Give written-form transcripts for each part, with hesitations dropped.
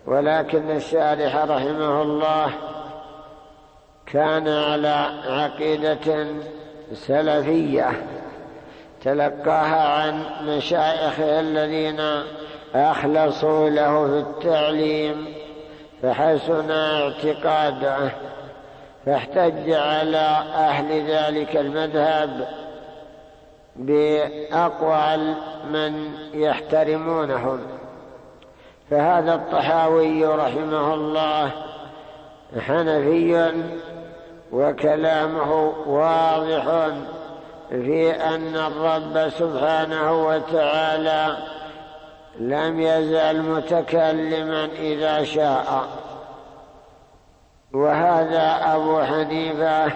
ولكن الشارح رحمه الله كان على عقيدة سلفية تلقاها عن مشايخه الذين أخلصوا له في التعليم فحسن اعتقاده، فاحتج على أهل ذلك المذهب بأقوال من يحترمونهم. فهذا الطحاوي رحمه الله حنفي، وكلامه واضح في أن الرب سبحانه وتعالى لم يزل متكلما إذا شاء. وهذا أبو حنيفة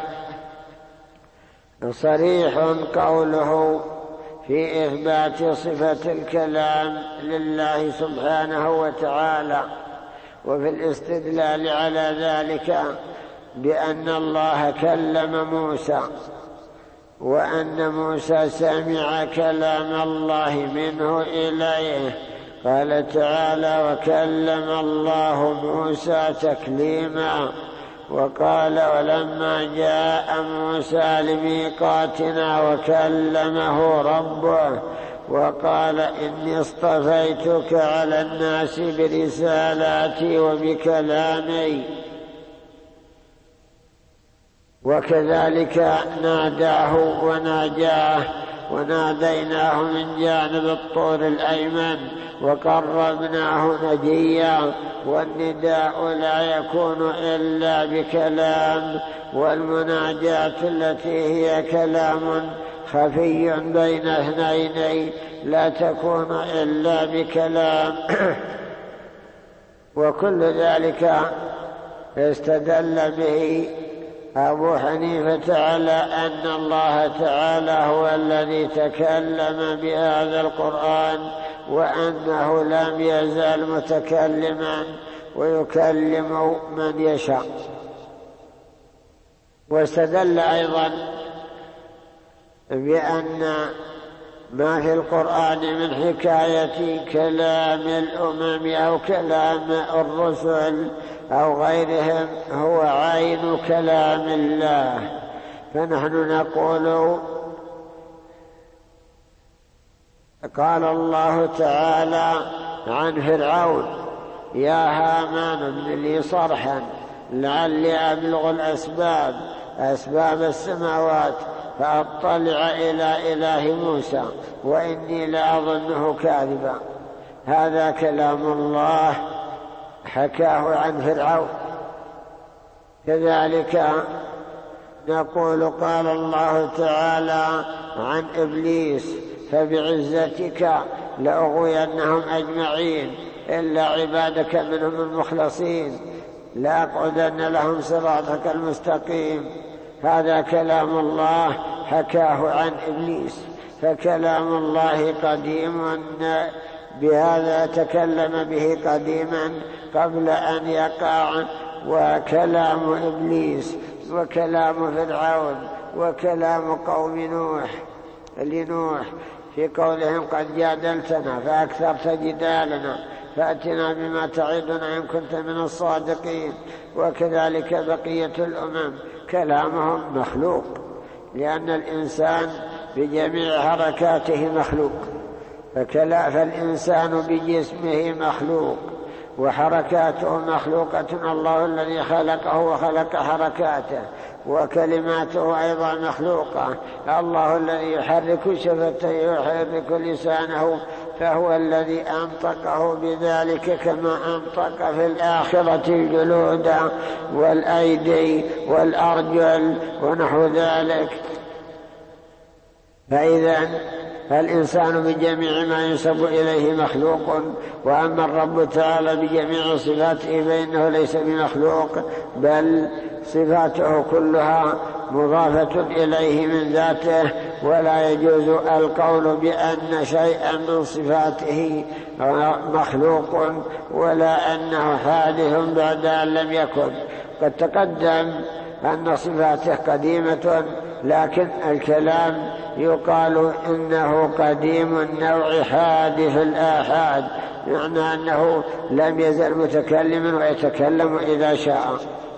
صريح قوله في إثبات صفة الكلام لله سبحانه وتعالى، وفي الاستدلال على ذلك بأن الله كلم موسى، وأن موسى سمع كلام الله منه إليه. قال تعالى: وكلم الله موسى تكليما. وقال: ولما جاء موسى لميقاتنا وكلمه ربه وقال: إني اصطفيتك على الناس برسالاتي وبكلامي. وكذلك ناداه وناجاه وناديناه من جانب الطور الأيمن وقربناه نجيا. والنداء لا يكون إلا بكلام، والمناجاة التي هي كلام خفي بين اثنين لا تكون إلا بكلام. وكل ذلك استدل به أبو حنيفة على أن الله تعالى هو الذي تكلم بهذا القرآن، وأنه لم يزال متكلما ويكلم من يشاء. واستدل أيضا بأن ما في القرآن من حكاية كلام الأمم أو كلام الرسل أو غيرهم هو عين كلام الله. فنحن نقول: قال الله تعالى عن فرعون: يا هامان ابن لي صرحا لعلي أبلغ أسباب السماوات فأطلع إلى إله موسى وإني لأظنه كاذبا. هذا كلام الله حكاه عن فرعون. كذلك نقول: قال الله تعالى عن إبليس: فبعزتك لأغوينهم أجمعين إلا عبادك منهم المخلصين لأقعدن لهم صراطك المستقيم. هذا كلام الله حكاه عن إبليس. فكلام الله قديم، بهذا تكلم به قديما قبل أن يقع. وكلام إبليس وكلام فرعون وكلام قوم لنوح في قولهم: قد جادلتنا فأكثرت جدالنا فأتنا بما تعدنا إن كنت من الصادقين. وكذلك بقية الأمم كلامهم مخلوق، لأن الإنسان بجميع حركاته مخلوق، فالإنسان بجسمه مخلوق وحركاته مخلوقة. الله الذي خلقه وخلق حركاته، وكلماته أيضا مخلوقة. الله الذي يحرك شفتيه ويحرك لسانه، فهو الذي أنطقه بذلك كما أنطق في الآخرة الجلود والأيدي والأرجل ونحو ذلك. فإذا فالإنسان بجميع ما ينسب إليه مخلوق، وأما الرب تعالى بجميع صفاته فإنه ليس بمخلوق، بل صفاته كلها مضافة إليه من ذاته. ولا يجوز القول بأن شيئا من صفاته مخلوق ولا أنه حادث بعد أن لم يكن. قد تقدم أن صفاته قديمة، لكن الكلام يقال إنه قديم النوع حادث الآحاد، يعني أنه لم يزل متكلما ويتكلم إذا شاء.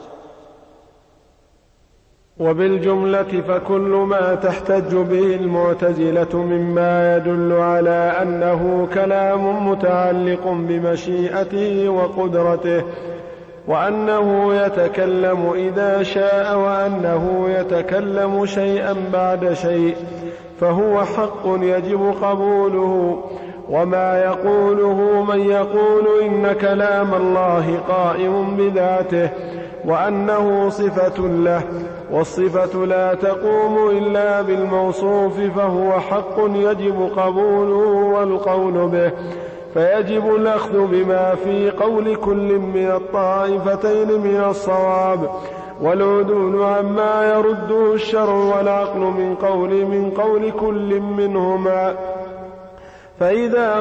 وبالجملة فكل ما تحتج به المعتزلة مما يدل على أنه كلام متعلق بمشيئته وقدرته، وأنه يتكلم إذا شاء، وأنه يتكلم شيئا بعد شيء، فهو حق يجب قبوله. وما يقوله من يقول إن كلام الله قائم بذاته وأنه صفة له، والصفة لا تقوم إلا بالموصوف، فهو حق يجب قبوله والقول به، فيجب الأخذ بما في قول كل من الطائفتين من الصواب، والعدول عما يرده الشرع والعقل من قول كل منهما. فإذا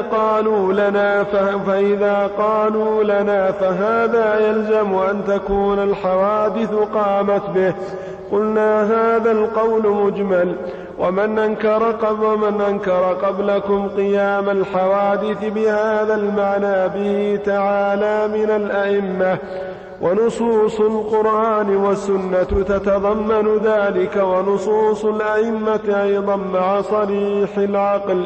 قالوا لنا فهذا يلزم أن تكون الحوادث قامت به، قلنا هذا القول مجمل، ومن أنكر قبلكم قيام الحوادث بهذا المعنى به تعالى من الأئمة، ونصوص القرآن والسنة تتضمن ذلك، ونصوص الأئمة أيضا مع صريح العقل.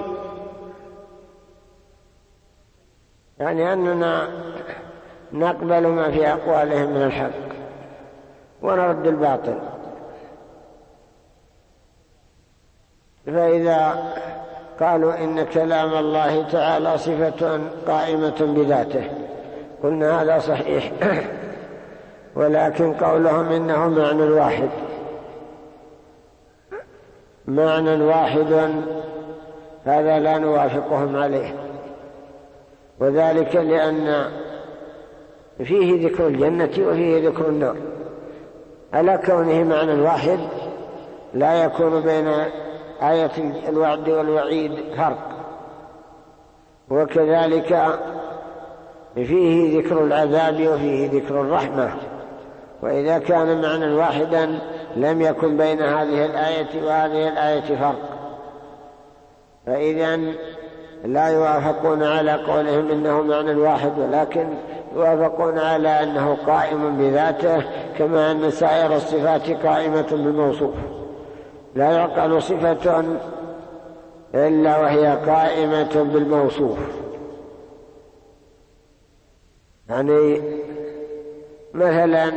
يعني أننا نقبل ما في أقوالهم من الحق ونرد الباطل. فإذا قالوا إن كلام الله تعالى صفة قائمة بذاته قلنا هذا صحيح، ولكن قولهم إنه معنى واحد هذا لا نوافقهم عليه، وذلك لأن فيه ذكر الجنة وفيه ذكر النار، على كونه معنى واحد لا يكون بين آية الوعد والوعيد فرق، وكذلك فيه ذكر العذاب وفيه ذكر الرحمة، وإذا كان معنى واحدا لم يكن بين هذه الآية وهذه الآية فرق، فإذن لا يوافقون على قولهم إنه معنى واحد، ولكن يوافقون على أنه قائم بذاته، كما أن سائر الصفات قائمة بالموصوف، لا يعقل صفة إلا وهي قائمة بالموصوف. يعني مثلا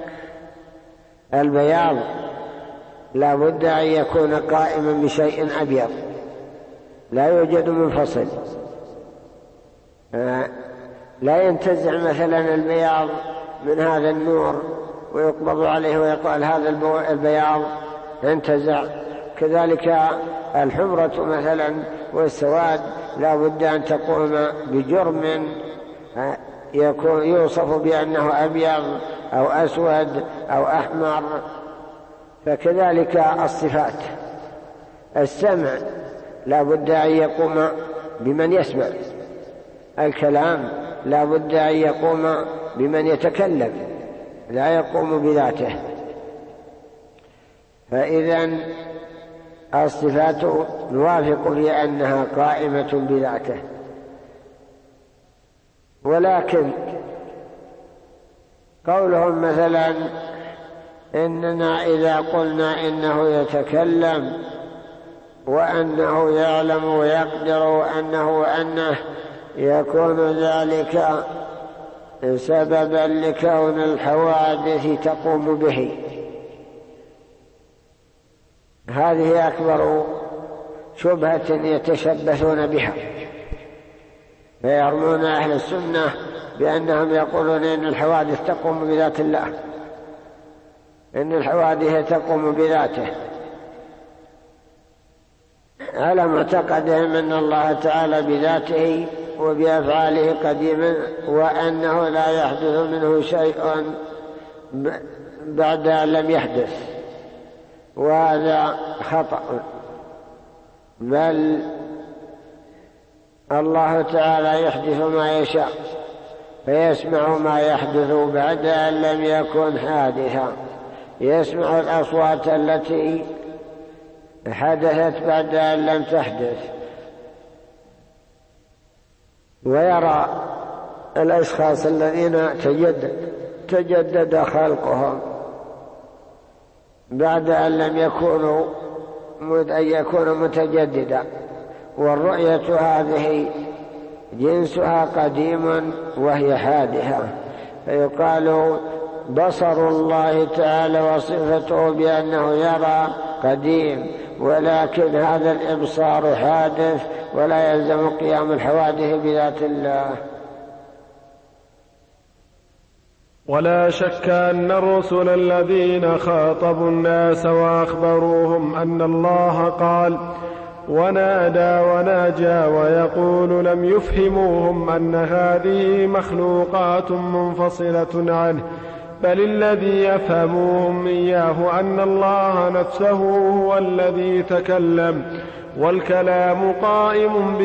البياض لا بد أن يكون قائما بشيء أبيض لا يوجد منفصل، لا ينتزع مثلا البياض من هذا النور ويقبض عليه ويقال هذا البياض ينتزع. كذلك الحمرة مثلا والسواد لا بد أن تقوم بجرم يوصف بأنه أبيض أو أسود أو أحمر. فكذلك الصفات، السمع لا بد أن يقوم بمن يسمع، الكلام لا بد أن يقوم بمن يتكلم، لا يقوم بذاته. فإذن الصفات نوافق بأنها قائمة بذاته، ولكن قولهم مثلا إننا إذا قلنا إنه يتكلم وأنه يعلم ويقدر وأنه يكون ذلك سببا لكون الحوادث تقوم به، هذه أكبر شبهة يتشبثون بها، فيرمون أهل السنة بأنهم يقولون إن الحوادث تقوم بذات الله، إن الحوادث تقوم بذاته، على معتقدهم أن الله تعالى بذاته وبأفعاله قديما، وأنه لا يحدث منه شيء بعد أن لم يحدث، وهذا خطأ. بل الله تعالى يحدث ما يشاء، فيسمع ما يحدث بعد أن لم يكن حادثا، يسمع الأصوات التي حدثت بعد أن لم تحدث، ويرى الأشخاص الذين تجدد خلقهم بعد أن لم يكونوا متجددا، والرؤية هذه جنسها قديم وهي حادثة، فيقال بصر الله تعالى وصفته بأنه يرى قديم، ولكن هذا الإبصار حادث ولا يلزم قيام الحوادث بذات الله. ولا شك أن الرسل الذين خاطبوا الناس وأخبروهم أن الله قال ونادى وناجى ويقول لم يفهموهم أن هذه مخلوقات منفصلة عنه، بل الذي يفهموهم إياه أن الله نفسه هو الذي تكلم، والكلام قائم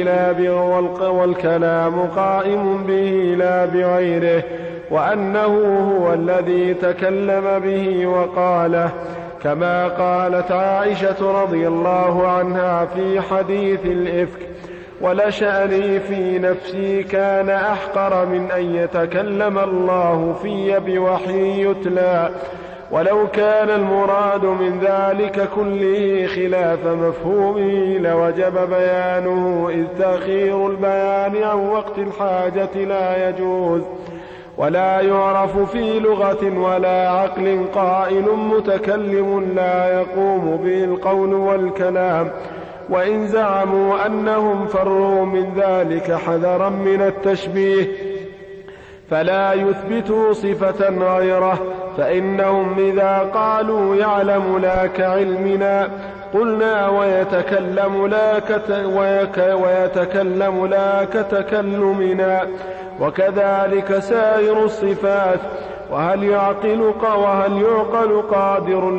به لا بغيره، وأنه هو الذي تكلم به وقاله، كما قالت عائشة رضي الله عنها في حديث الإفك: ولشأني في نفسي كان أحقر من أن يتكلم الله في بوحي يتلى، ولو كان المراد من ذلك كله خلاف مفهومه لوجب بيانه، إذ تأخير البيان عن وقت الحاجة لا يجوز، ولا يعرف في لغة ولا عقل قائل متكلم لا يقوم به القول والكلام. وإن زعموا أنهم فروا من ذلك حذرا من التشبيه فلا يثبتوا صفة غيره، فإنهم إذا قالوا يعلم لا كعلمنا قلنا ويتكلم لا كتكلمنا، وكذلك سائر الصفات. وهل يعقل قادر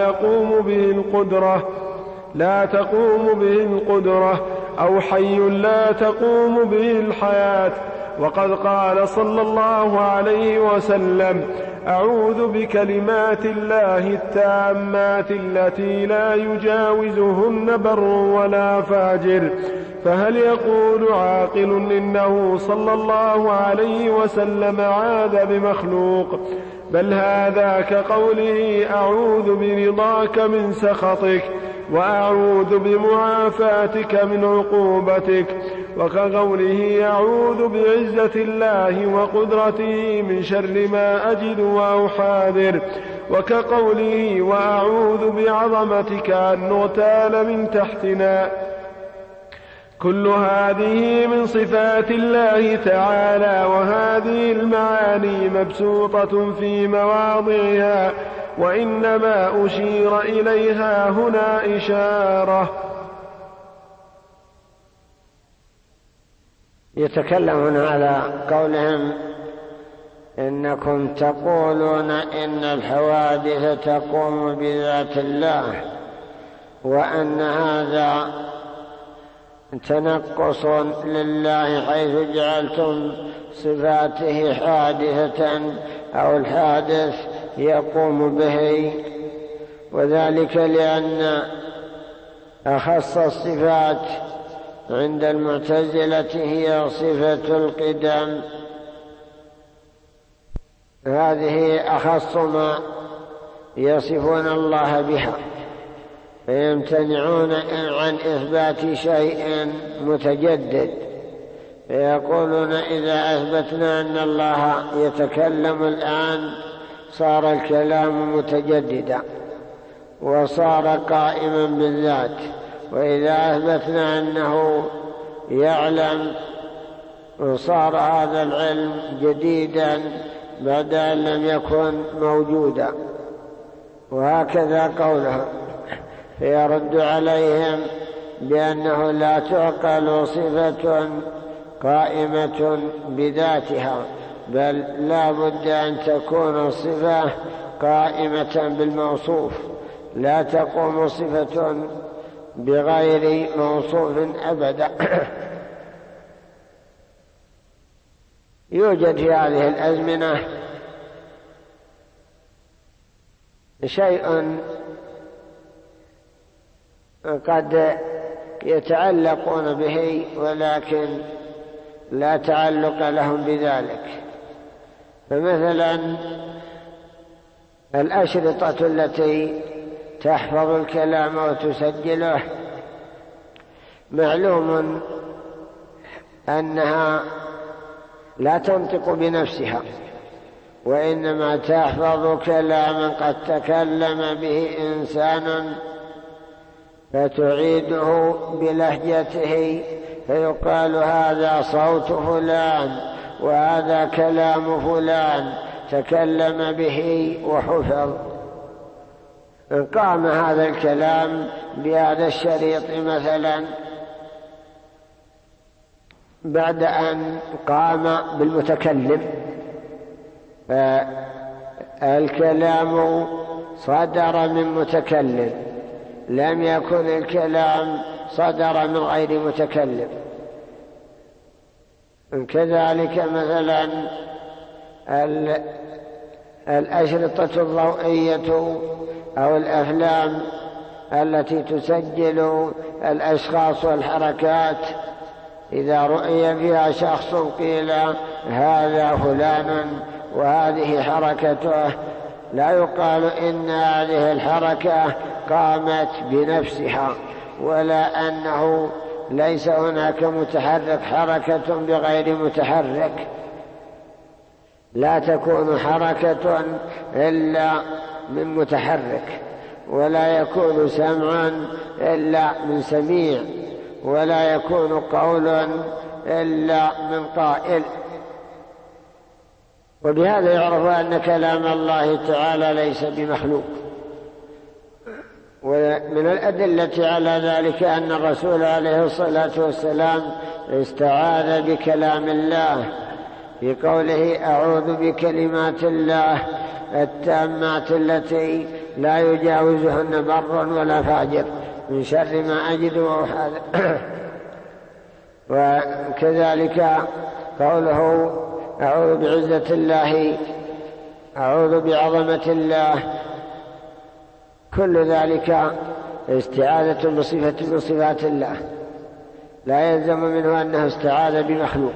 لا تقوم به القدرة، أو حي لا تقوم به الحياة؟ وقد قال صلى الله عليه وسلم: أعوذ بكلمات الله التامات التي لا يجاوزهن بر ولا فاجر. فهل يقول عاقل إنه صلى الله عليه وسلم عاد بمخلوق؟ بل هذا كقوله: أعوذ برضاك من سخطك، وأعوذ بمعافاتك من عقوبتك، وكقوله: أعوذ بعزة الله وقدرته من شر ما أجد وأحاذر، وكقوله: وأعوذ بعظمتك أن نغتال من تحتنا. كل هذه من صفات الله تعالى، وهذه المعاني مبسوطة في مواضعها، وإنما أشير إليها هنا إشارة. يتكلم هنا على قولهم: إنكم تقولون إن الحوادث تقوم بذات الله، وأن هذا تنقص لله حيث جعلتم صفاته حادثة أو الحادث يقوم به، وذلك لأن أخص الصفات عند المعتزلة هي صفة القدم، هذه أخص ما يصفون الله بها، فيمتنعون عن إثبات شيء متجدد، فيقولون: إذا أثبتنا أن الله يتكلم الآن صار الكلام متجددا وصار قائما بالذات، وإذا أثبتنا أنه يعلم صار هذا العلم جديدا بعد أن لم يكن موجودا، وهكذا قولهم. فيرد عليهم بأنه لا تعقل صفة قائمة بذاتها، بل لا بد أن تكون الصفة قائمة بالموصوف، لا تقوم صفة بغير موصوف أبدا. يوجد في هذه الأزمنة شيء قد يتعلقون به، ولكن لا تعلق لهم بذلك. فمثلا الأشرطة التي تحفظ الكلام وتسجله معلوم أنها لا تنطق بنفسها، وإنما تحفظ كلاما قد تكلم به إنسان فتعيده بلهجته، فيقال هذا صوت فلان وهذا كلام فلان تكلم به وحفظ. إن قام هذا الكلام بهذا الشريط مثلا بعد أن قام بالمتكلم، الكلام صدر من متكلم، لم يكن الكلام صدر من غير متكلم. كذلك مثلا الأشرطة الضوئية أو الأفلام التي تسجل الأشخاص والحركات، إذا رؤي فيها شخص قيل هذا فلان وهذه حركته، لا يقال إن هذه الحركة قامت بنفسها، ولا أنه ليس هناك متحرك حركة بغير متحرك. لا تكون حركة إلا من متحرك، ولا يكون سمعا إلا من سميع، ولا يكون قول إلا من قائل. وبهذا يعرف أن كلام الله تعالى ليس بمخلوق. ومن الأدلة على ذلك أن الرسول عليه الصلاة والسلام استعاذ بكلام الله في قوله أعوذ بكلمات الله التامات التي لا يجاوزهن بر ولا فاجر من شر ما أجد وأحاذر. وكذلك قوله أعوذ بعزة الله، أعوذ بعظمة الله، كل ذلك استعاذة بصفة من صفات الله، لا يلزم منه أنه استعاذ بمخلوق.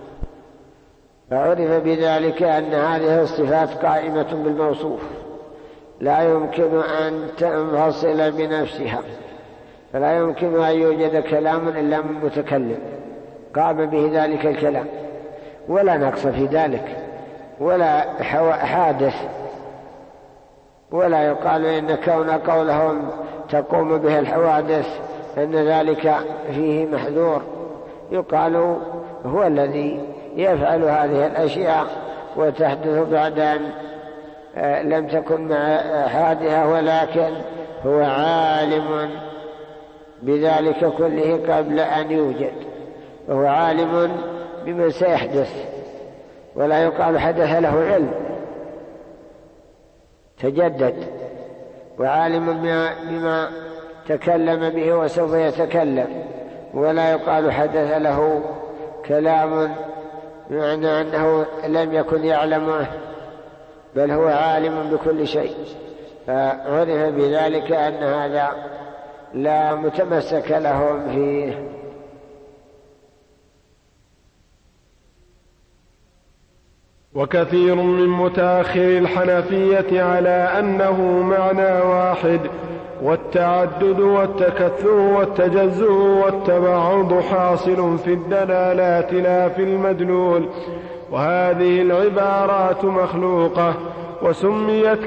فعرف بذلك أن هذه الصفات قائمة بالموصوف، لا يمكن أن تنفصل بنفسها، فلا يمكن أن يوجد كلام إلا من متكلم قام به ذلك الكلام، ولا نقص في ذلك ولا حادث، ولا يقال إن كون قولهم تقوم به الحوادث أن ذلك فيه محذور. يقال هو الذي يفعل هذه الأشياء وتحدث بعد أن لم تكن مع حادثة، ولكن هو عالم بذلك كله قبل أن يوجد، وهو عالم بمن سيحدث، ولا يقال حدث له علم تجدد، وعالم بما تكلم به وسوف يتكلم، ولا يقال حدث له كلام بمعنى أنه لم يكن يعلمه، بل هو عالم بكل شيء. فعرف بذلك أن هذا لا متمسك لهم فيه. وكثير من متأخر الحنفية على أنه معنى واحد، والتعدد والتكثر والتجزؤ والتبعض حاصل في الدلالات لا في المدلول، وهذه العبارات مخلوقة، وسميت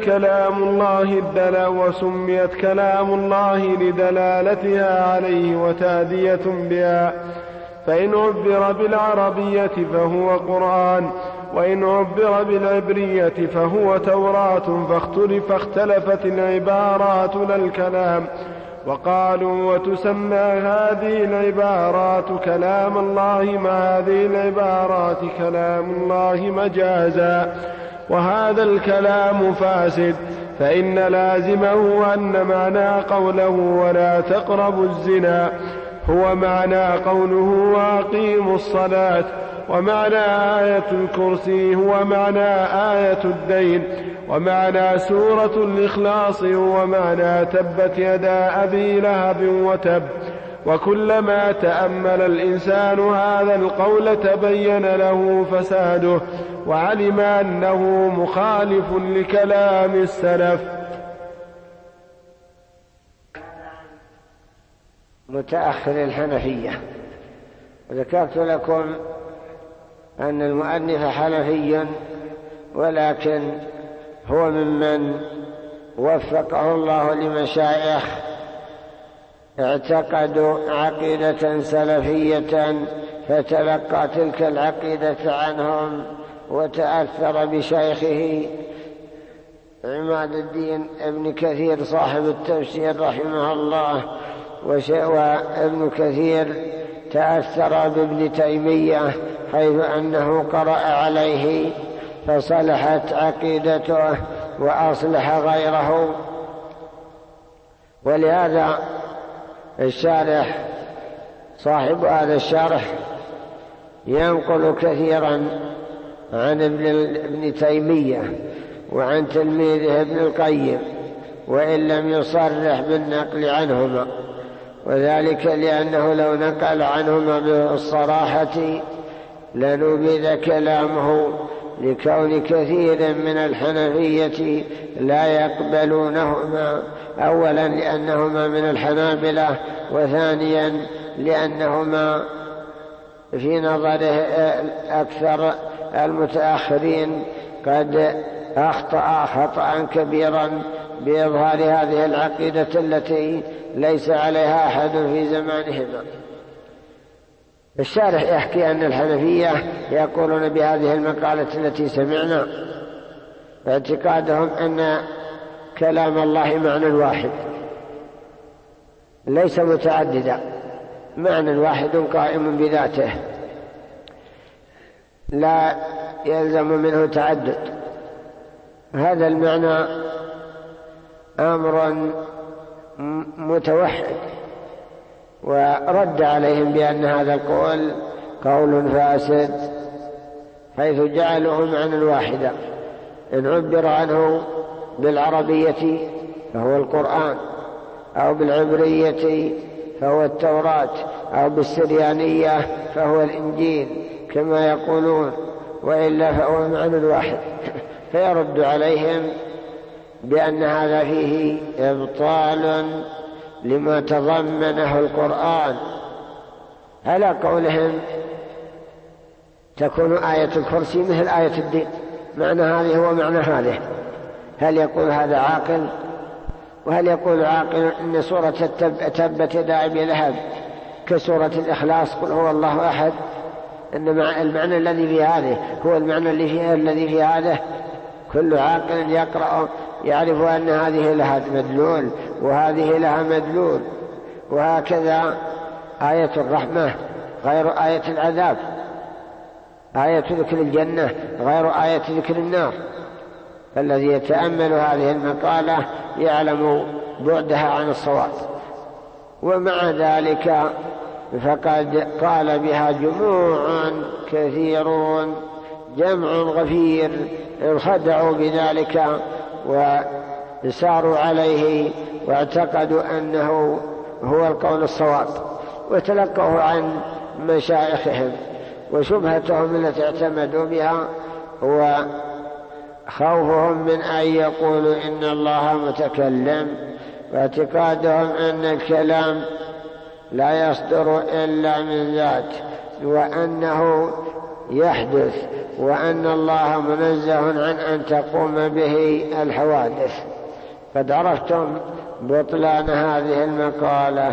كلام الله لدلالتها عليه وتأدية بها. فإن عبر بالعربية فهو قرآن، وإن عبر بالعبرية فهو توراة، فاختلفت العبارات لا الكلام. وقالوا وتسمى هذه العبارات كلام الله مع هذه العبارات كلام الله مجازا، وهذا الكلام فاسد، فإن لازمه أن معنى قوله ولا تقربوا الزنا هو معنى قوله وأقيموا الصلاة، ومعنى آية الكرسي هو معنى آية الدين، ومعنى سورة الإخلاص هو معنى تبت يدا أبي لهب وتب، وكلما تأمل الإنسان هذا القول تبين له فساده وعلم أنه مخالف لكلام السلف. متأخر الحنفية. ذكرت لكم أن المؤلف حنفي، ولكن هو ممن وفقه الله لمشايخ اعتقدوا عقيدة سلفية فتلقى تلك العقيدة عنهم وتأثر بشيخه عماد الدين ابن كثير صاحب التفسير رحمه الله. وابن كثير تأثر بابن تيمية حيث أنه قرأ عليه فصلحت عقيدته وأصلح غيره. ولهذا الشارح صاحب هذا الشرح ينقل كثيرا عن ابن تيمية وعن تلميذه ابن القيم، وإن لم يصرح بالنقل عنهما، وذلك لأنه لو نقل عنهما بالصراحة لنبذ كلامه، لكون كثير من الحنفية لا يقبلونهما، أولا لأنهما من الحنابلة، وثانيا لأنهما في نظره أكثر المتأخرين قد أخطأ خطأ كبيرا بإظهار هذه العقيدة التي ليس عليها أحد في زمانهما. الشارح يحكي أن الحنفية يقولون بهذه المقالة التي سمعنا اعتقادهم أن كلام الله معنى واحد ليس متعددا، معنى واحد قائم بذاته لا يلزم منه تعدد. هذا المعنى أمر متوحد، ورد عليهم بأن هذا القول قول فاسد، حيث جعلوه معنى واحدا. إن عبر عنه بالعربية فهو القرآن، أو بالعبرية فهو التوراة، أو بالسريانية فهو الإنجيل كما يقولون، وإلا فهو معنى واحد. فيرد عليهم بأن هذا فيه إبطال لما تضمنه القرآن، على قولهم تكون آية الكرسي مثل آية الدين، معنى هذه هو معنى هذه. هل يقول هذا عاقل؟ وهل يقول عاقل إن سورة تبت يدا أبي لهب كسورة الإخلاص قل هو الله أحد، إن المعنى الذي في هذه هو المعنى الذي في هذا؟ كل عاقل يقرأ يعرف أن هذه لها مدلول وهذه لها مدلول. وهكذا آية الرحمة غير آية العذاب، آية ذكر الجنة غير آية ذكر النار. الذي يتأمل هذه المقالة يعلم بعدها عن الصواب. ومع ذلك فقد قال بها جموع كثيرون، جمع غفير انخدعوا بذلك وساروا عليه واعتقدوا أنه هو القول الصواب، وتلقوه عن مشايخهم. وشبهتهم التي اعتمدوا بها هو خوفهم من أن يقولوا إن الله متكلم، واعتقادهم أن الكلام لا يصدر إلا من ذات، وأنه يحدث، وأن الله منزه عن أن تقوم به الحوادث. قد عرفتم بطلان هذه المقالة.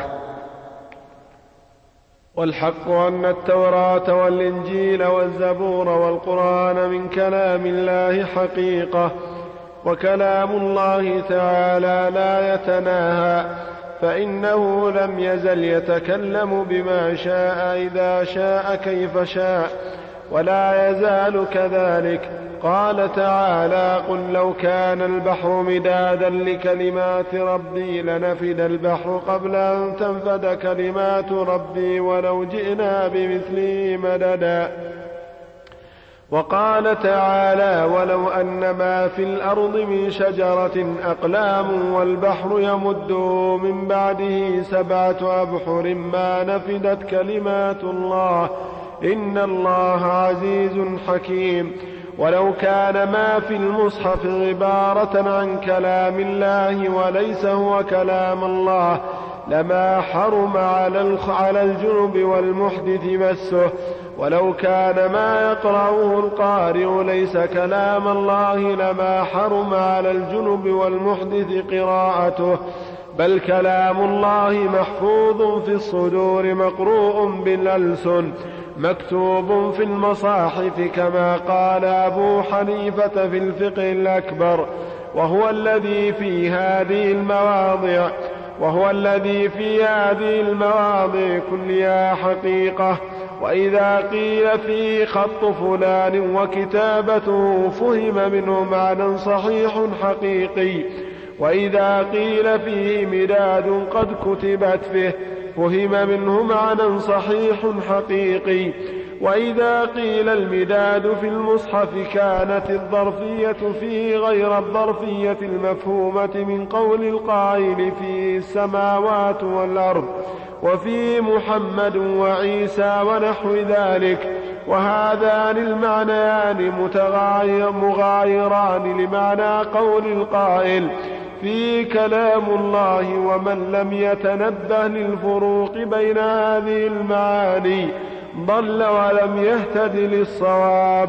والحق أن التوراة والإنجيل والزبور والقرآن من كلام الله حقيقة، وكلام الله تعالى لا يتناهى، فإنه لم يزل يتكلم بما شاء إذا شاء كيف شاء، ولا يزال كذلك. قال تعالى: قل لو كان البحر مدادا لكلمات ربي لنفد البحر قبل أن تنفد كلمات ربي ولو جئنا بمثله مددا. وقال تعالى: ولو أن ما في الأرض من شجرة أقلام والبحر يمده من بعده 7 أبحر ما نفدت كلمات الله إن الله عزيز حكيم. ولو كان ما في المصحف عبارة عن كلام الله وليس هو كلام الله لما حرم على الجنب والمحدث مسه. ولو كان ما يقرأه القارئ ليس كلام الله لما حرم على الجنب والمحدث قراءته، بل كلام الله محفوظ في الصدور مقروء بالألسن مكتوب في المصاحف، كما قال أبو حنيفة في الفقه الأكبر، وهو الذي في هذه المواضع كلها حقيقة. وإذا قيل فيه خط فلان وكتابته فهم منه معنى صحيح حقيقي، وإذا قيل فيه مداد قد كتبت به فهم منه معنى صحيح حقيقي. وإذا قيل المداد في المصحف كانت الظرفية فيه غير الظرفية المفهومة من قول القائل فيه السماوات والأرض وفي محمد وعيسى ونحو ذلك، وهذان المعنيان مغايران لمعنى قول القائل في كلام الله. ومن لم يتنبه للفروق بين هذه المعاني ضل ولم يهتد للصواب.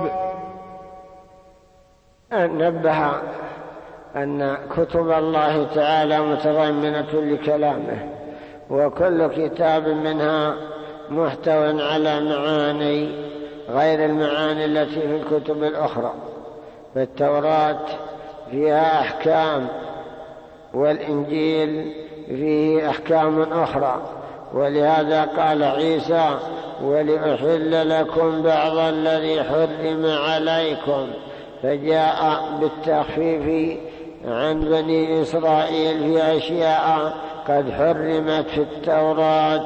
نبه أن كتب الله تعالى متضمنة لكلامه، وكل كتاب منها محتوى على معاني غير المعاني التي في الكتب الأخرى. فالتوراة فيها أحكام، والإنجيل فيه أحكام أخرى، ولهذا قال عيسى: ولأحل لكم بعض الذي حرم عليكم، فجاء بالتخفيف عن بني إسرائيل في أشياء قد حرمت في التوراة.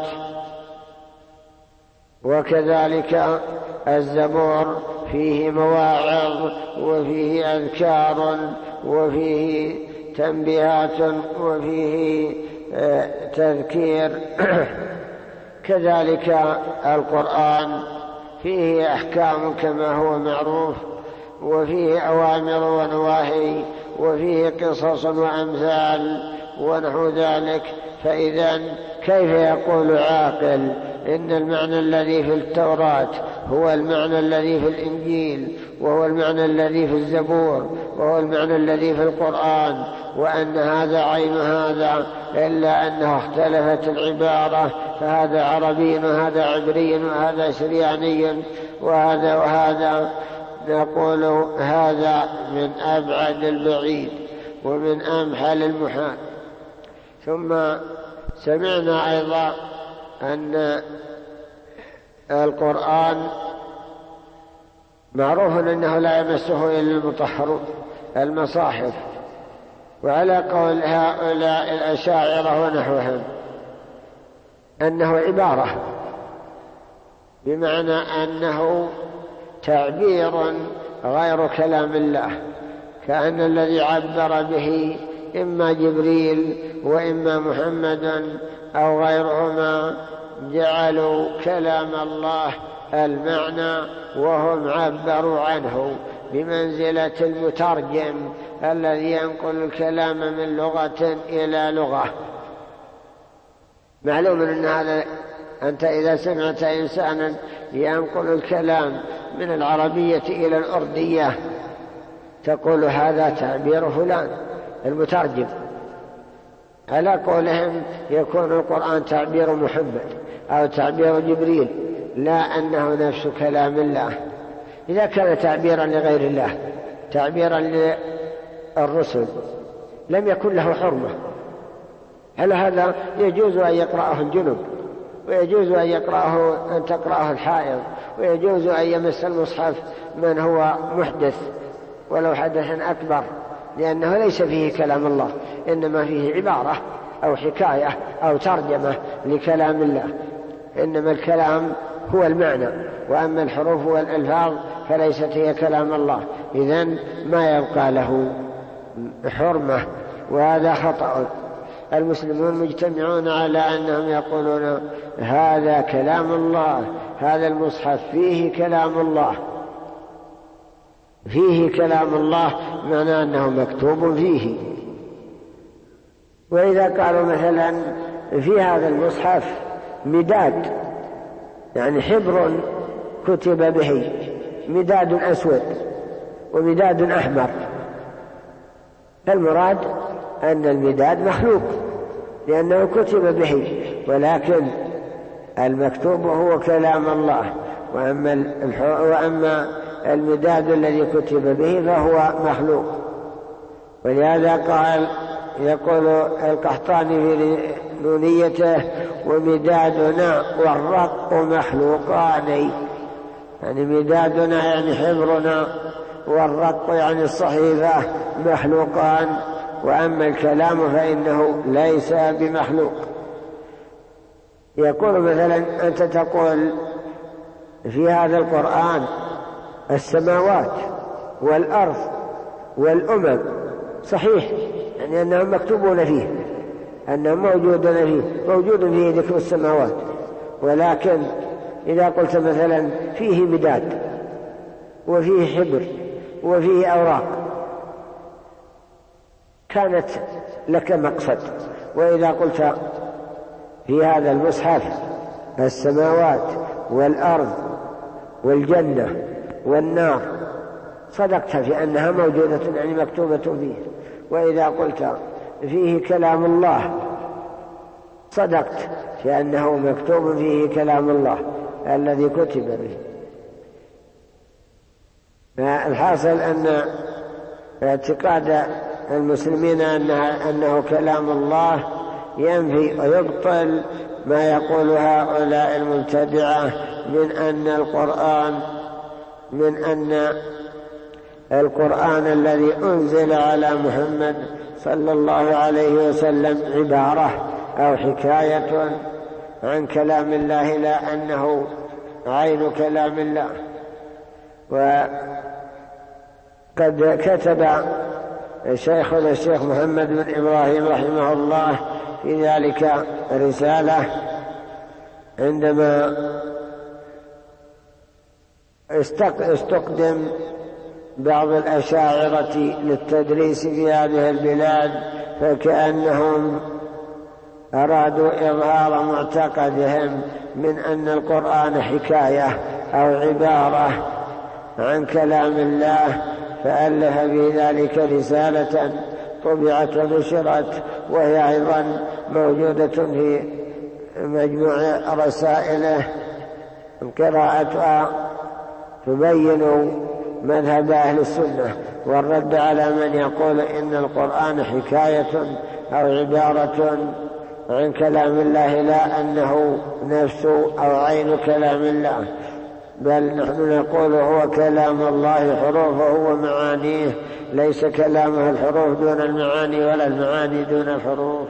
وكذلك الزبور فيه مواعظ وفيه أذكار وفيه تنبيهات وفيه تذكير. كذلك القرآن فيه أحكام كما هو معروف، وفيه أوامر ونواهي، وفيه قصص وأمثال ونحو ذلك. فإذا كيف يقول عاقل إن المعنى الذي في التوراة هو المعنى الذي في الإنجيل، وهو المعنى الذي في الزبور، وهو المعنى الذي في القرآن، وأن هذا عين هذا، إلا أنه اختلفت العبارة، فهذا عربي وهذا عبري وهذا سرياني وهذا. نقول هذا من أبعد البعيد ومن أمحل المحال. ثم سمعنا أيضا أن القرآن معروف أنه لا يمسه إلا المطهرون المصاحف، وعلى قول هؤلاء الأشاعرة ونحوهم أنه عبارة، بمعنى أنه تعبير غير كلام الله، كأن الذي عبر به إما جبريل وإما محمد أو غيرهما جعلوا كلام الله المعنى، وهم عبروا عنه بمنزلة المترجم الذي ينقل الكلام من لغة إلى لغة. معلوم أن هذا، أنت إذا سمعت إنسانا ينقل الكلام من العربية إلى الأردية تقول هذا تعبير فلان المترجم. على قولهم يكون القرآن تعبير محمد أو تعبير جبريل، لا أنه نفس كلام الله. إذا كان تعبيرا لغير الله، تعبيرا للرسل، لم يكن له حرمة. على هذا يجوز أن يقرأه الجنب، ويجوز أن تقرأه الحائض، ويجوز أن يمس المصحف من هو محدث ولو حدثا أكبر، لأنه ليس فيه كلام الله، إنما فيه عبارة أو حكاية أو ترجمة لكلام الله. إنما الكلام هو المعنى، وأما الحروف والألفاظ فليست هي كلام الله، إذن ما يبقى له حرمة، وهذا خطأ. المسلمون مجتمعون على أنهم يقولون هذا كلام الله، هذا المصحف فيه كلام الله، فيه كلام الله، معنى أنه مكتوب فيه. وإذا قالوا مثلا في هذا المصحف مداد، يعني حبر كتب به، مداد أسود ومداد أحمر، فالمراد أن المداد مخلوق لأنه كتب به، ولكن المكتوب هو كلام الله، وأما المداد الذي كتب به فهو مخلوق. ولهذا يقول القحطاني في نونيته: ومدادنا والرق مخلوقان، يعني مدادنا يعني حبرنا، والرق يعني الصحيفة، مخلوقان، وأما الكلام فإنه ليس بمخلوق. يقول مثلا أنت تقول في هذا القرآن السماوات والأرض والأمم، صحيح، يعني أنهم مكتوبون فيه، أنهم موجود فيه ذكر السماوات، ولكن إذا قلت مثلا فيه مداد وفيه حبر وفيه أوراق كانت لك مقصد. وإذا قلت في هذا المصحف السماوات والأرض والجنة والنار، صدقت في أنها موجودة يعني مكتوبة فيه. وإذا قلت فيه كلام الله، صدقت في أنه مكتوب فيه كلام الله الذي كتب به. الحاصل أن اعتقاد المسلمين أنه كلام الله ينفي ويبطل ما يقول هؤلاء المبتدعة من أن القرآن الذي أنزل على محمد صلى الله عليه وسلم عبارة أو حكاية عن كلام الله، لا أنه عين كلام الله. وقد كتب شيخنا الشيخ محمد بن إبراهيم رحمه الله في ذلك رسالة عندما استقدم بعض الأشاعرة للتدريس في هذه البلاد، فكأنهم أرادوا إظهار معتقدهم من أن القرآن حكاية أو عبارة عن كلام الله، فألف في ذلك رسالة طبعت ونشرت، وهي أيضا موجودة في مجموع رسائله، قراءتها تبين مذهب أهل السنة والرد على من يقول إن القرآن حكاية أو عبارة عن كلام الله، لا أنه نفس أو عين كلام الله، بل نحن نقول هو كلام الله حروفه ومعانيه، ليس كلامه الحروف دون المعاني ولا المعاني دون الحروف.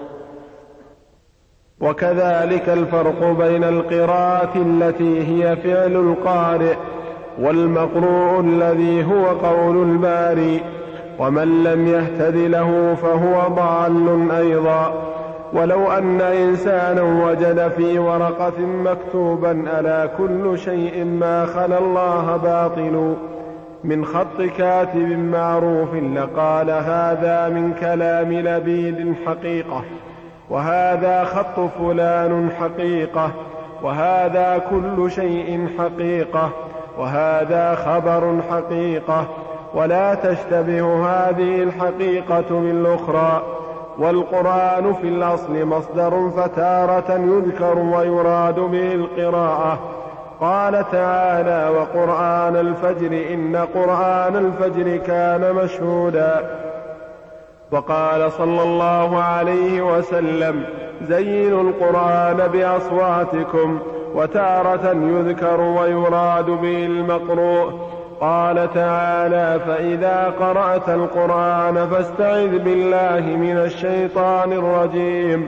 وكذلك الفرق بين القراءة التي هي فعل القارئ والمقروء الذي هو قول الباري، ومن لم يهتد له فهو ضال أيضا. ولو أن إنسانا وجد في ورقة مكتوبا ألا كل شيء ما خلا الله باطل من خط كاتب معروف لقال هذا من كلام لبيد حقيقة، وهذا خط فلان حقيقة، وهذا كل شيء حقيقة، وهذا خبر حقيقة، ولا تشتبه هذه الحقيقة بالأخرى. والقرآن في الأصل مصدر فتارة يذكر ويراد به القراءة. قال تعالى وقرآن الفجر إن قرآن الفجر كان مشهودا. وقال صلى الله عليه وسلم زينوا القرآن بأصواتكم، وتارة يذكر ويراد به المقروء. قال تعالى فإذا قرأت القرآن فاستعذ بالله من الشيطان الرجيم.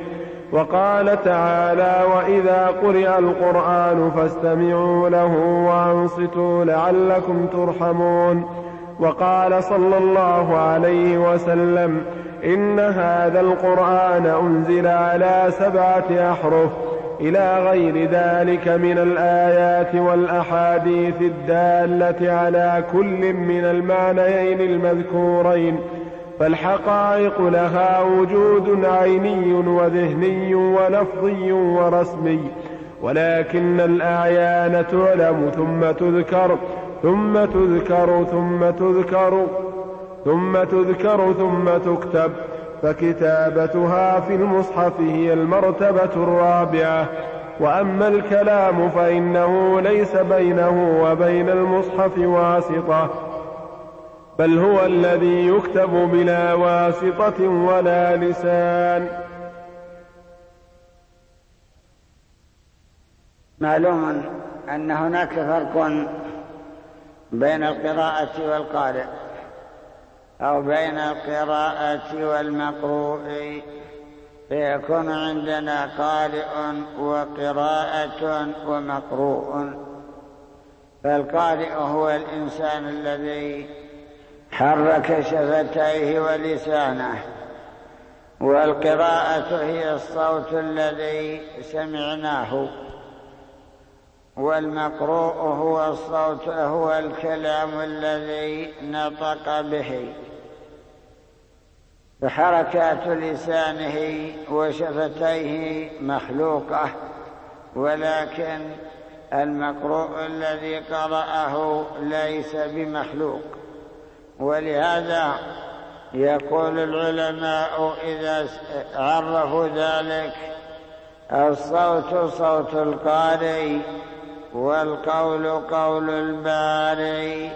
وقال تعالى: وإذا قرئ القرآن فاستمعوا له وأنصتوا لعلكم ترحمون. وقال صلى الله عليه وسلم: إن هذا القرآن أنزل على 7 أحرف، إلى غير ذلك من الآيات والأحاديث الدالة على كل من المعنيين المذكورين، فالحقائق لها وجود عيني وذهني ولفظي ورسمي، ولكن الأعيان تعلم ثم تذكر ثم تذكر ثم تذكر ثم تذكر ثم تكتب، فكتابتها في المصحف هي المرتبة الرابعة. وأما الكلام فإنه ليس بينه وبين المصحف واسطة، بل هو الذي يكتب بلا واسطة ولا لسان. معلوم أن هناك فرق بين القراءة والقارئ، أو بين القراءة والمقروء، فيكون عندنا قارئ وقراءة ومقروء. فالقارئ هو الإنسان الذي حرك شفتيه ولسانه، والقراءة هي الصوت الذي سمعناه، والمقروء هو الصوت، هو الكلام الذي نطق به. فحركات لسانه وشفتيه مخلوقة، ولكن المقروء الذي قرأه ليس بمخلوق. ولهذا يقول العلماء إذا عرفوا ذلك: الصوت صوت القارئ، والقول قول الباري.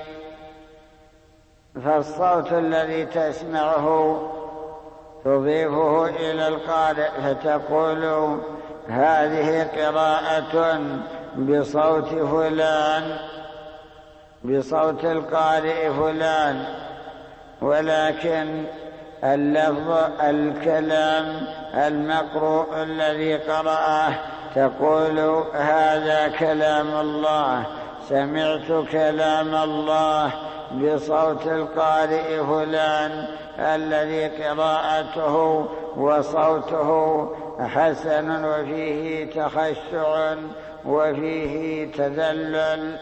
فالصوت الذي تسمعه تضيفه إلى القارئ، فتقول: هذه قراءة بصوت فلان، بصوت القارئ فلان. ولكن اللفظ، الكلام المقروء الذي قرأه تقول: هذا كلام الله، سمعت كلام الله بصوت القارئ فلان الذي قراءته وصوته حسن وفيه تخشع وفيه تذلل.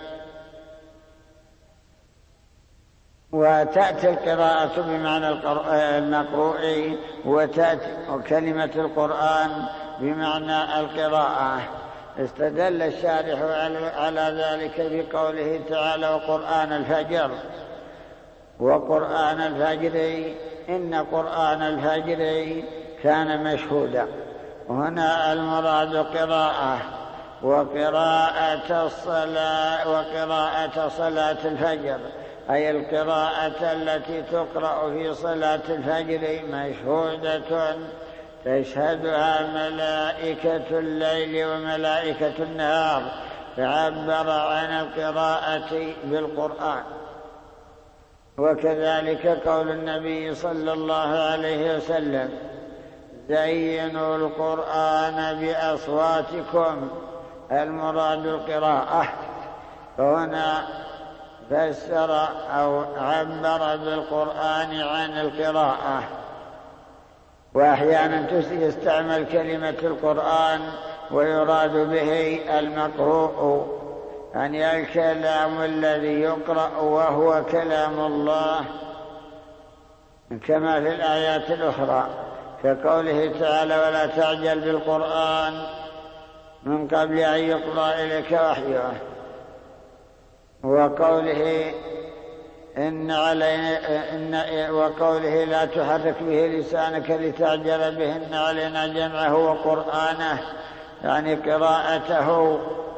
وتأتي القراءة بمعنى المقروء، وتأتي كلمة القرآن بمعنى القراءة. استدل الشارح على ذلك بقوله تعالى: وقرآن الفجر. وقرآن الفجر، إن قرآن الفجر كان مشهودا. هنا المراد قراءة، وقراءة صلاة الفجر، أي القراءة التي تقرأ في صلاة الفجر مشهودة تشهدها ملائكة الليل وملائكة النهار، فعبر عن القراءة بالقرآن. وكذلك قول النبي صلى الله عليه وسلم: زينوا القرآن بأصواتكم، المراد القراءة. فهنا فسر أو عبر بالقرآن عن القراءة. وأحيانا يستعمل كلمة القرآن ويراد به المقروء، يعني الكلام الذي يقرأ وهو كلام الله، كما في الآيات الأخرى كقوله تعالى: ولا تعجل بالقرآن من قبل أن يقضى إليك وحيه. وقوله وقوله لا تحرك به لسانك لتعجل به، إن علينا جمعه وقرآنه، يعني قراءته.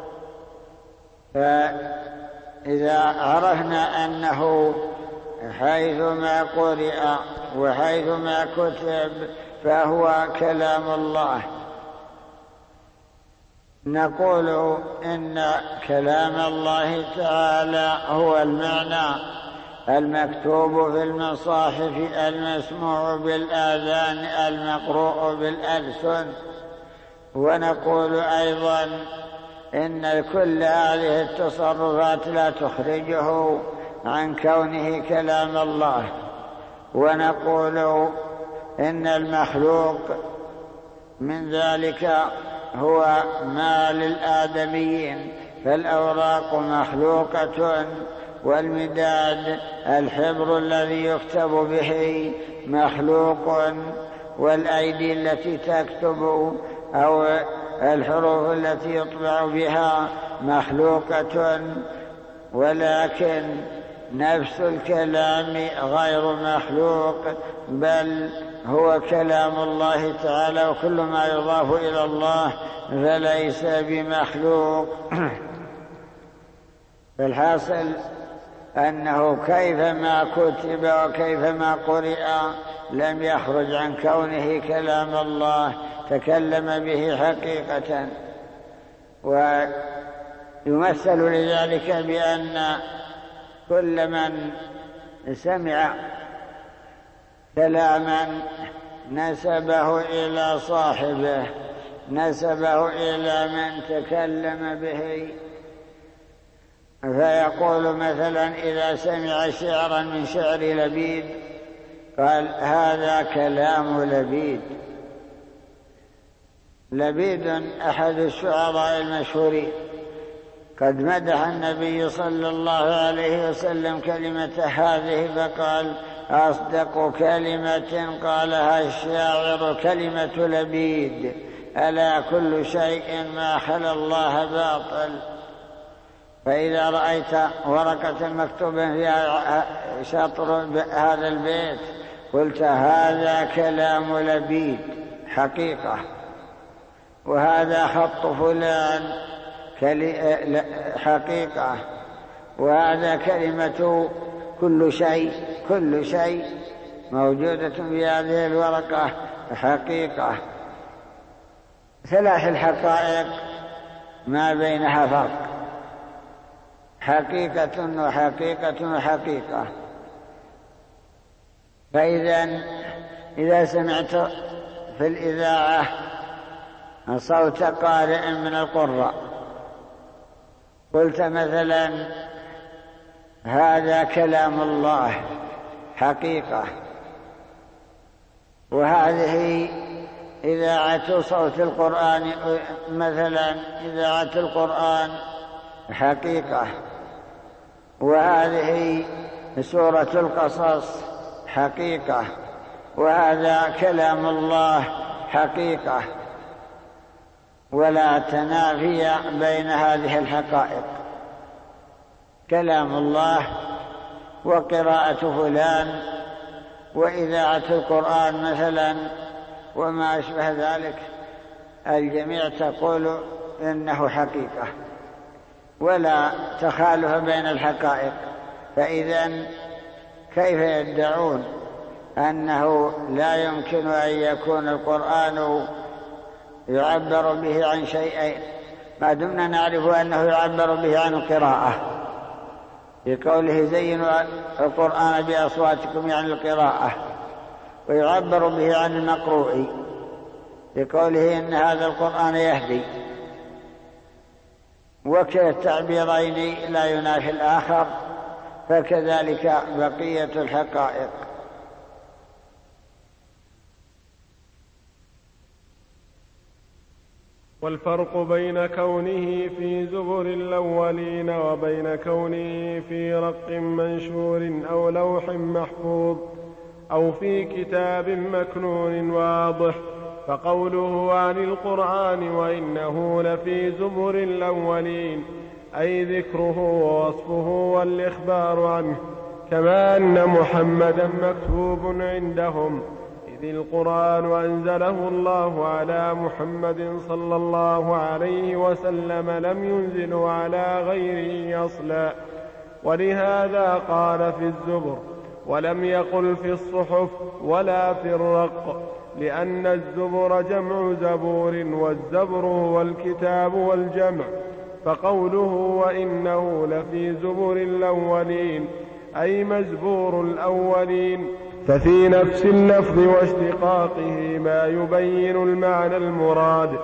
فإذا عرفنا أنه حيثما قرئ وحيثما كتب فهو كلام الله، نقول إن كلام الله تعالى هو المعنى المكتوب في المصاحف، المسموع بالآذان، المقروء بالألسن. ونقول أيضا إن كل هذه التصرفات لا تخرجه عن كونه كلام الله. ونقول إن المخلوق من ذلك هو ما للآدميين، فالأوراق مخلوقة، والمداد الحبر الذي يكتب به مخلوق، والأيدي التي تكتب أو الحروف التي يطبع بها مخلوقة، ولكن نفس الكلام غير مخلوق، بل هو كلام الله تعالى، وكل ما يضاف إلى الله فليس بمخلوق. الحاصل أنه كيفما كتب وكيفما قرئ لم يخرج عن كونه كلام الله، تكلم به حقيقة. ويمثل لذلك بأن كل من سمع كلاما نسبه إلى صاحبه، نسبه إلى من تكلم به، فيقول مثلا إذا سمع شعرا من شعر لبيد قال هذا كلام لبيد. لبيد أحد الشعراء المشهورين، قد مدح النبي صلى الله عليه وسلم كلمة هذه فقال أصدق كلمة قالها الشاعر كلمة لبيد، ألا كل شيء ما خلا الله باطل. فإذا رأيت ورقة مكتوبة فيها شطر هذا البيت قلت هذا كلام لبيد حقيقة، وهذا خط فلان حقيقة، وهذا كلمة كل شيء موجودة في هذه الورقة حقيقة. ثلاث الحقائق ما بينها فرق، حقيقة وحقيقة وحقيقة. إذا سمعت في الإذاعة صوت قارئ من القراء قلت مثلا هذا كلام الله حقيقة، وهذه إذاعة صوت القرآن مثلا إذاعة القرآن حقيقة، وهذه سورة القصص حقيقة، وهذا كلام الله حقيقة، ولا تنافي بين هذه الحقائق. كلام الله وقراءة فلان وإذاعة القرآن مثلا وما أشبه ذلك، الجميع تقول إنه حقيقة، ولا تخالف بين الحقائق. فإذن كيف يدعون أنه لا يمكن أن يكون القرآن يعبر به عن شيئين، ما دمنا نعرف أنه يعبر به عن القراءة بقوله زينوا القرآن بأصواتكم يعني القراءة، ويعبر به عن المقروء بقوله إن هذا القرآن يهدي، وكلا التعبيرين لا ينافي الآخر، فكذلك بقية الحقائق. والفرق بين كونه في زبر الأولين وبين كونه في رق منشور أو لوح محفوظ أو في كتاب مكنون واضح. فقوله عن القرآن وإنه لفي زبر الأولين أي ذكره ووصفه والإخبار عنه، كما أن محمدا مكتوب عندهم، إذ القرآن أنزله الله على محمد صلى الله عليه وسلم لم ينزله على غيره أصلا، ولهذا قال في الزبر ولم يقل في الصحف ولا في الرق، لأن الزبر جمع زبور، والزبر هو الكتاب والجمع. فقوله وإنه لفي زبر الأولين أي مزبور الأولين، ففي نفس اللفظ واشتقاقه ما يبين المعنى المراد.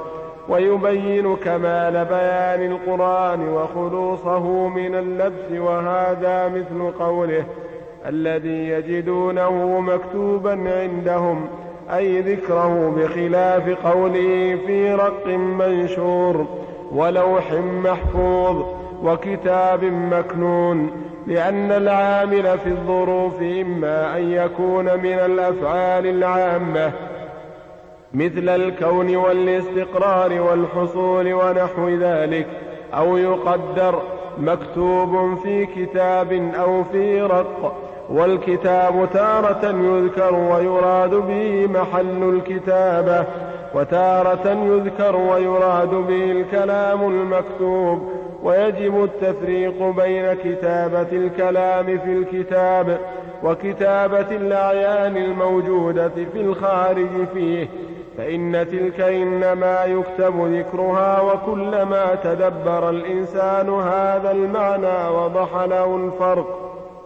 ويبين كمال بيان القرآن وخلوصه من اللبس، وهذا مثل قوله الذي يجدونه مكتوبا عندهم، أي ذكره، بخلاف قوله في رق منشور ولوح محفوظ وكتاب مكنون، لأن العامل في الظروف إما أن يكون من الأفعال العامة مثل الكون والاستقرار والحصول ونحو ذلك، أو يقدر مكتوب في كتاب أو في رق. والكتاب تارة يذكر ويراد به محل الكتابة، وتارة يذكر ويراد به الكلام المكتوب، ويجب التفريق بين كتابة الكلام في الكتاب وكتابة الأعيان الموجودة في الخارج فيه، فإن تلك إنما يكتب ذكرها، وكلما تدبر الإنسان هذا المعنى وضح له الفرق.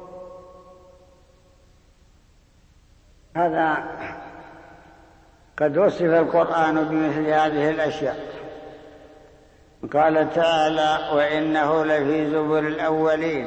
هذا قد وصف القرآن بمثل هذه الأشياء. قال تعالى: وإنه لفي زبر الأولين.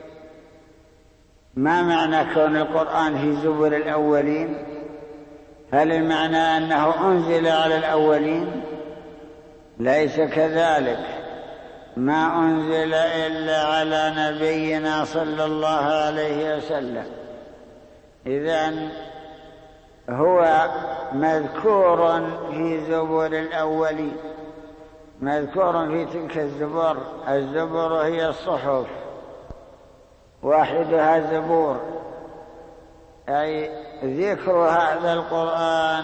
ما معنى كون القرآن في زبر الأولين؟ هل المعنى أنه أنزل على الأولين؟ ليس كذلك، ما أنزل إلا على نبينا صلى الله عليه وسلم. إذن هو مذكور في زبر الأولين، مذكور في تلك الزبور. الزبور هي الصحف، واحدها زبور، أي ذكر هذا القرآن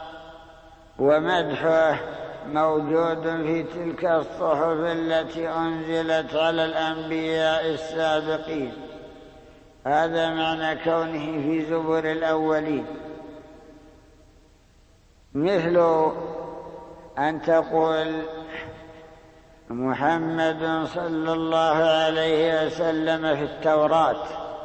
ومدحه موجود في تلك الصحف التي أنزلت على الأنبياء السابقين. هذا معنى كونه في زبر الأولين. مثل أن تقول محمد صلى الله عليه وسلم في التوراة،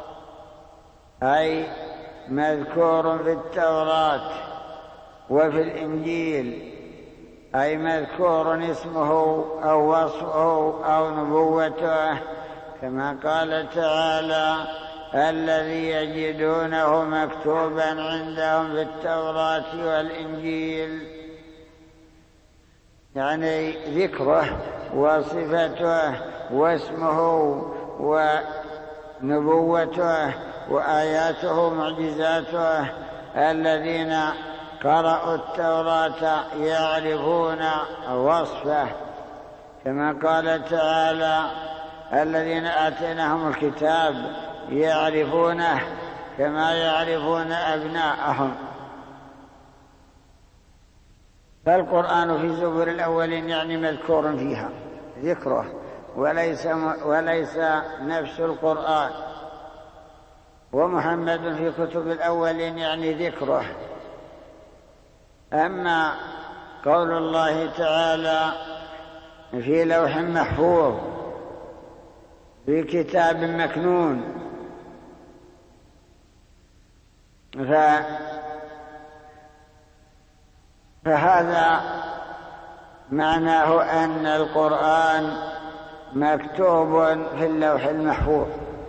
أي مذكور في التوراة، وفي الإنجيل أي مذكور اسمه أو وصفه أو نبوته، كما قال تعالى: الذي يجدونه مكتوبا عندهم في التوراة والإنجيل، يعني ذكره وصفته واسمه ونبوته وآياته معجزاته. الذين قرأوا التوراة يعرفون وصفه، كما قال تعالى: الذين آتيناهم الكتاب يعرفونه كما يعرفون أبناءهم. فالقرآن في زبر الأولين يعني مذكور فيها ذكره، وليس نفس القرآن. ومحمد في كتب الأولين يعني ذكره. أما قول الله تعالى: في لوح محفوظ في كتاب مكنون، فهذا معناه أن القرآن مكتوب في اللوح المحفوظ،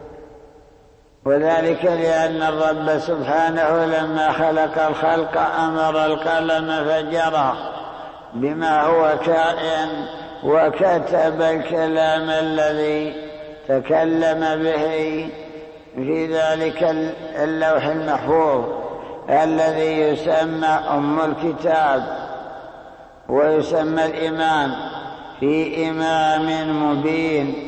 وذلك لأن الرب سبحانه لما خلق الخلق أمر القلم فجرى بما هو كائن، وكتب الكلام الذي تكلم به في ذلك اللوح المحفوظ الذي يسمى أم الكتاب، ويسمى الإمام في إمام مبين،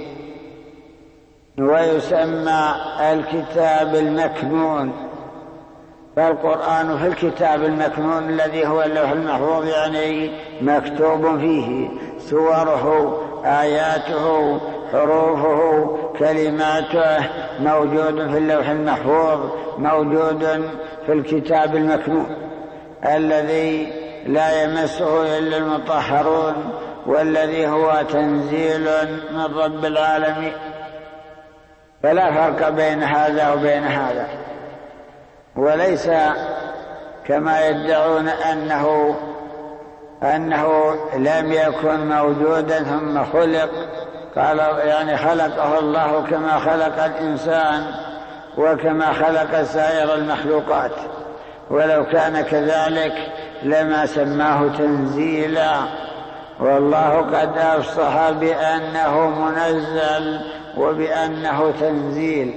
ويسمى الكتاب المكنون. فالقرآن في الكتاب المكنون الذي هو اللوح المحفوظ، يعني مكتوب فيه سوره، آياته، حروفه، كلماته، موجود في اللوح المحفوظ، موجود في الكتاب المكنون الذي لا يمسه إلا المطهرون، والذي هو تنزيل من رب العالمين. فلا فرق بين هذا وبين هذا، وليس كما يدعون أنه أنه لم يكن موجودا ثم خلق، قال يعني خلقه الله كما خلق الإنسان وكما خلق سائر المخلوقات، ولو كان كذلك لما سماه تنزيلا، والله قد أفصح بأنه منزل وبأنه تنزيل،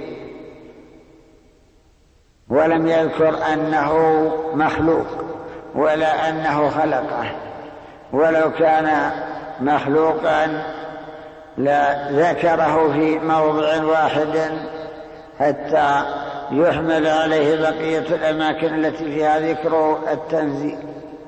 ولم يذكر أنه مخلوق ولا أنه خلقه. ولو كان مخلوقا لذكره في موضع واحد حتى يحمل عليه بقية الأماكن التي فيها ذكر التنزيل.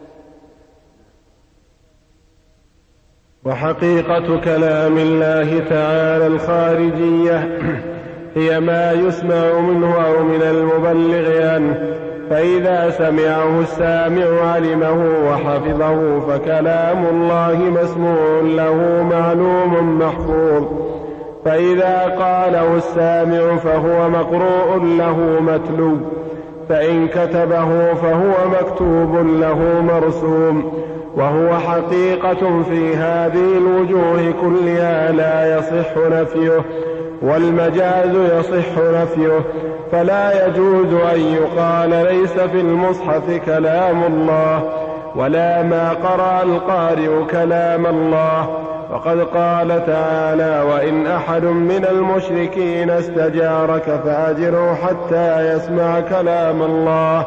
وحقيقة كلام الله تعالى الخارجية هي ما يسمع منه أو من المبلغ عنه، فإذا سمعه السامع علمه وحفظه فكلام الله مسموع له معلوم محفوظ، فإذا قاله السامع فهو مقروء له متلو، فإن كتبه فهو مكتوب له مرسوم، وهو حقيقة في هذه الوجوه كلها لا يصح نفيه، والمجاز يصح نفيه، فلا يجوز أن يقال ليس في المصحف كلام الله، ولا ما قرأ القارئ كلام الله. وقد قال تعالى: وإن أحد من المشركين استجارك فأجره حتى يسمع كلام الله،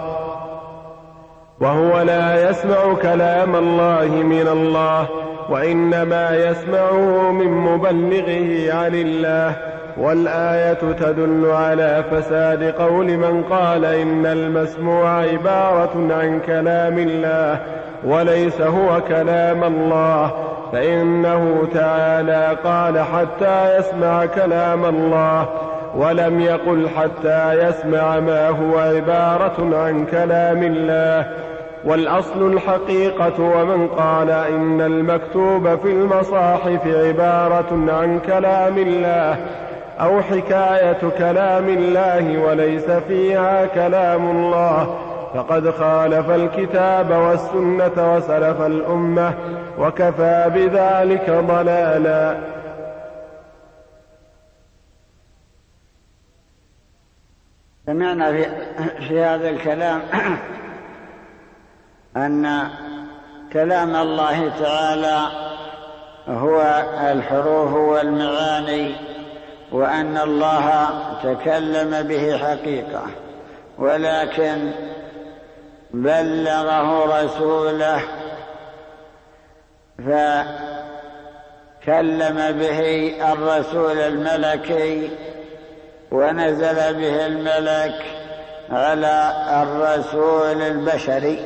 وهو لا يسمع كلام الله من الله، وإنما يسمعه من مبلغه عن الله. والآية تدل على فساد قول من قال إن المسموع عبارة عن كلام الله وليس هو كلام الله، فإنه تعالى قال حتى يسمع كلام الله، ولم يقل حتى يسمع ما هو عبارة عن كلام الله. والأصل الحقيقة، ومن قال إن المكتوب في المصاحف عبارة عن كلام الله أو حكاية كلام الله وليس فيها كلام الله فقد خالف الكتاب والسنة وسلف الأمة، وكفى بذلك ضلالا. سمعنا في هذا الكلام أن كلام الله تعالى هو الحروف والمعاني، وأن الله تكلم به حقيقة، ولكن بلغه رسوله فكلم به الرسول الملكي، ونزل به الملك على الرسول البشري،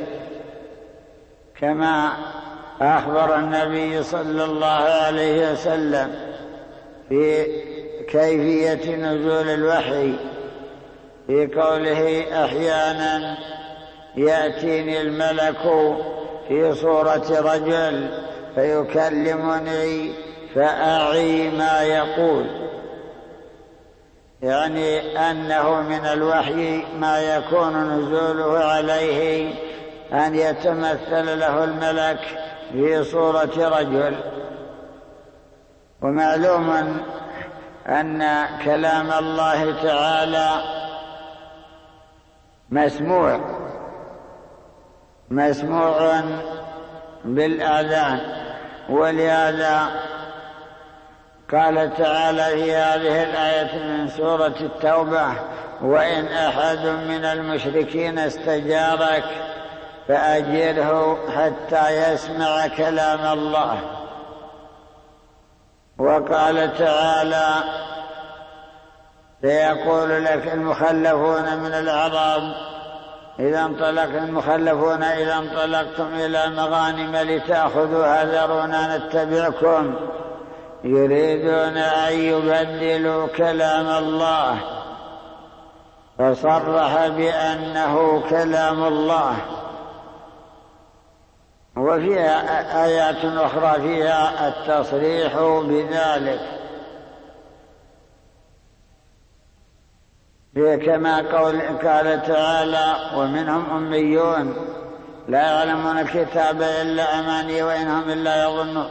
كما أخبر النبي صلى الله عليه وسلم في كيفية نزول الوحي في قوله: أحيانا يأتيني الملك في صورة رجل فيكلمني فأعي ما يقول، يعني أنه من الوحي ما يكون نزوله عليه أن يتمثل له الملك في صورة رجل. ومعلوم أن كلام الله تعالى مسموع بالآذان، ولهذا قال تعالى في هذه الآية من سورة التوبة: وإن أحد من المشركين استجارك فأجره حتى يسمع كلام الله. وقال تعالى: سيقول لك المخلفون من الأعراب إذا انطلقتم إلى مغانم لتأخذوها ذرونا نتبعكم، يريدون أن يبدلوا كلام الله، فصرح بأنه كلام الله. وفيها آيات أخرى فيها التصريح بذلك، كما قال تعالى: ومنهم أميون لا يعلمون الكتاب إلا أماني وإنهم إلا يظنون.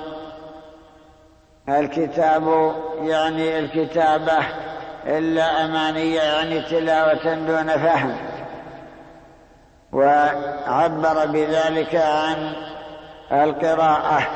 الكتاب يعني الكتابة إلا أماني يعني تلاوة دون فهم، وعبر بذلك عن القراءة.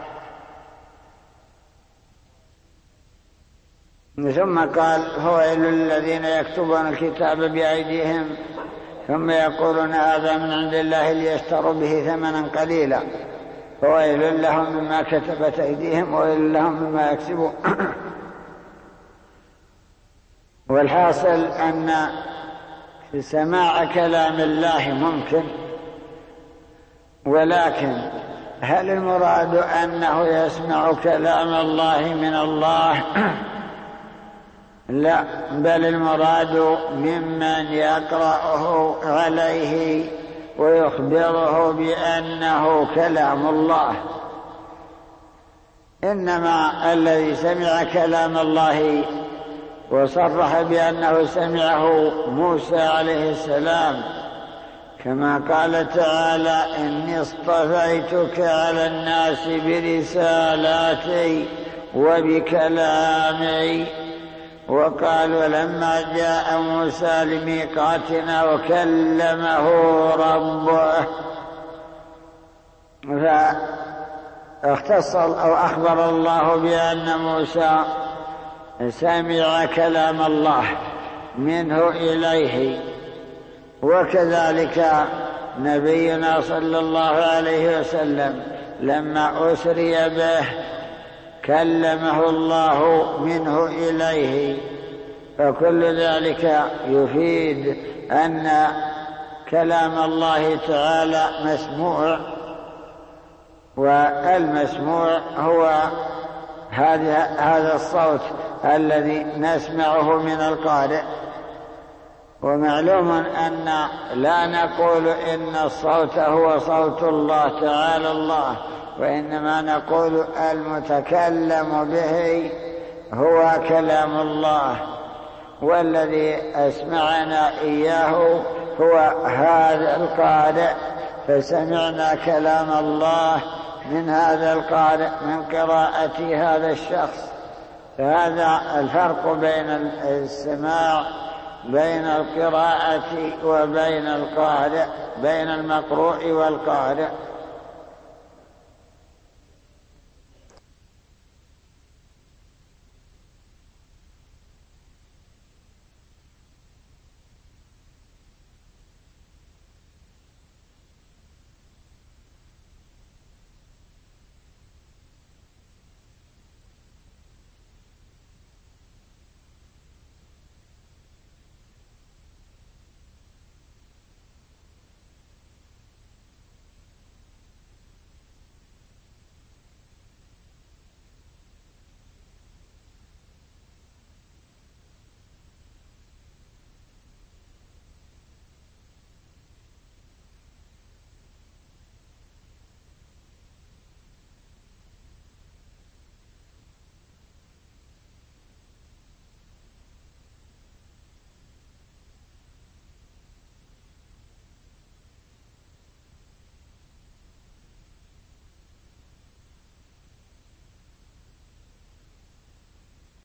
ثم قال فويل للذين يكتبون الكتاب بأيديهم ثم يقولون هذا من عند الله ليشتروا به ثمنا قليلا فويل لهم مما كتبت أيديهم وويل لهم مما يكسبون. والحاصل أن سماع كلام الله ممكن، ولكن هل المراد أنه يسمع كلام الله من الله؟ لا، بل المراد ممن يقرأه عليه ويخبره بأنه كلام الله. إنما الذي سمع كلام الله وصرح بأنه سمعه موسى عليه السلام، كما قال تعالى إني اصطفيتك على الناس برسالاتي وبكلامي. وقالوا لما جاء موسى لميقاتنا وكلمه ربه، فاختص أو أخبر الله بأن موسى سمع كلام الله منه إليه. وكذلك نبينا صلى الله عليه وسلم لما أسري به كلمه الله منه إليه. فكل ذلك يفيد أن كلام الله تعالى مسموع، والمسموع هو هذا الصوت الذي نسمعه من القارئ. ومعلوم أن لا نقول إن الصوت هو صوت الله تعالى الله، وإنما نقول المتكلم به هو كلام الله، والذي أسمعنا إياه هو هذا القارئ، فسمعنا كلام الله من هذا القارئ من قراءة هذا الشخص. فهذا الفرق بين السماع بين القراءة وبين القارئ، بين المقروء والقارئ.